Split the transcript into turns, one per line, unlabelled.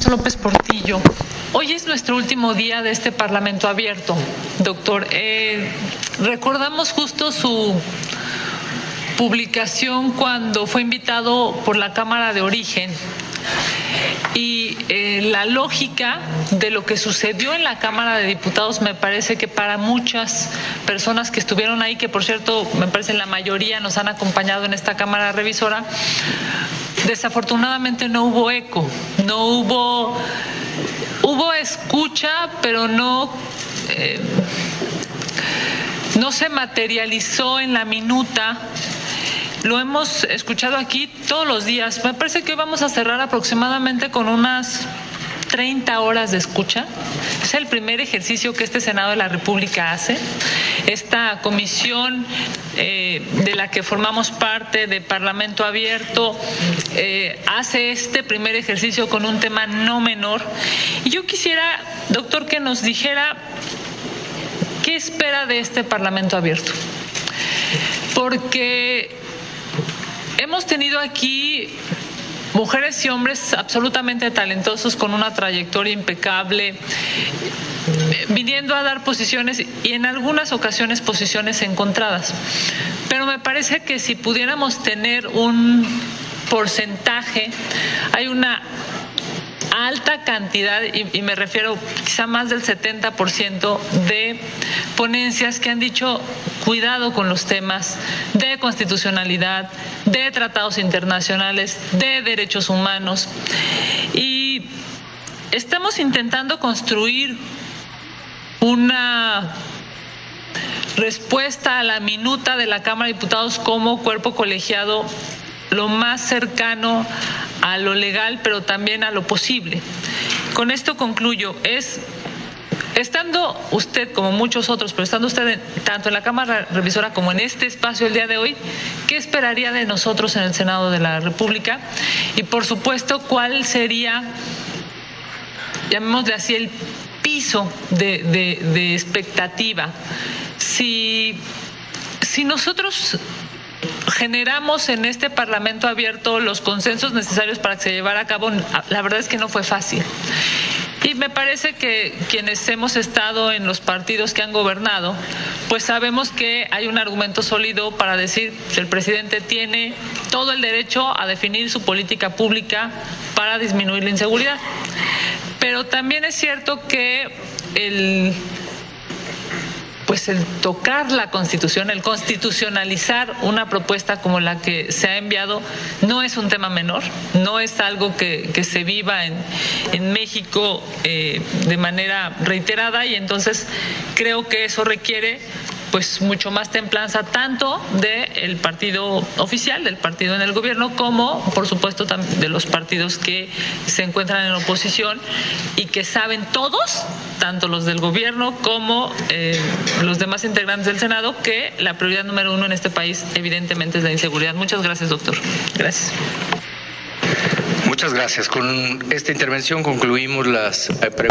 Alfonso López Portillo. Hoy es nuestro último día de este Parlamento abierto, doctor. Recordamos justo su publicación cuando fue invitado por la Cámara de Origen y la lógica de lo que sucedió en la Cámara de Diputados me parece que para muchas personas que estuvieron ahí, que por cierto me parece la mayoría nos han acompañado en esta Cámara Revisora, desafortunadamente no hubo eco, no hubo escucha, pero no se materializó en la minuta. Lo hemos escuchado aquí todos los días. Me parece que hoy vamos a cerrar aproximadamente con unas 30 horas de escucha. Es el primer ejercicio que este Senado de la República hace. Esta comisión de la que formamos parte, de Parlamento Abierto, hace este primer ejercicio con un tema no menor. Y yo quisiera, doctor, que nos dijera qué espera de este Parlamento Abierto. Porque hemos tenido aquí mujeres y hombres absolutamente talentosos con una trayectoria impecable, viniendo a dar posiciones y en algunas ocasiones posiciones encontradas. Pero me parece que si pudiéramos tener un porcentaje, hay una alta cantidad, y me refiero quizá más del 70% de ponencias que han dicho cuidado con los temas de constitucionalidad, de tratados internacionales, de derechos humanos. Y estamos intentando construir una respuesta a la minuta de la Cámara de Diputados como cuerpo colegiado lo más cercano a lo legal, pero también a lo posible. Con esto concluyo. Estando usted, como muchos otros, pero estando usted tanto en la Cámara Revisora como en este espacio el día de hoy, ¿qué esperaría de nosotros en el Senado de la República? Y, por supuesto, ¿cuál sería, llamémosle así, el piso de expectativa? Si nosotros generamos en este Parlamento abierto los consensos necesarios para que se llevara a cabo, la verdad es que no fue fácil. Y me parece que quienes hemos estado en los partidos que han gobernado, pues sabemos que hay un argumento sólido para decir que el presidente tiene todo el derecho a definir su política pública para disminuir la inseguridad. Pero también es cierto que el tocar la Constitución, el constitucionalizar una propuesta como la que se ha enviado, no es un tema menor, no es algo que se viva en México de manera reiterada, y entonces creo que eso requiere pues mucho más templanza, tanto del partido oficial, del partido en el gobierno, como por supuesto también de los partidos que se encuentran en oposición y que saben todos, tanto los del gobierno como los demás integrantes del Senado, que la prioridad número uno en este país evidentemente es la inseguridad. Muchas gracias, doctor. Gracias.
Muchas gracias. Con esta intervención concluimos las preguntas.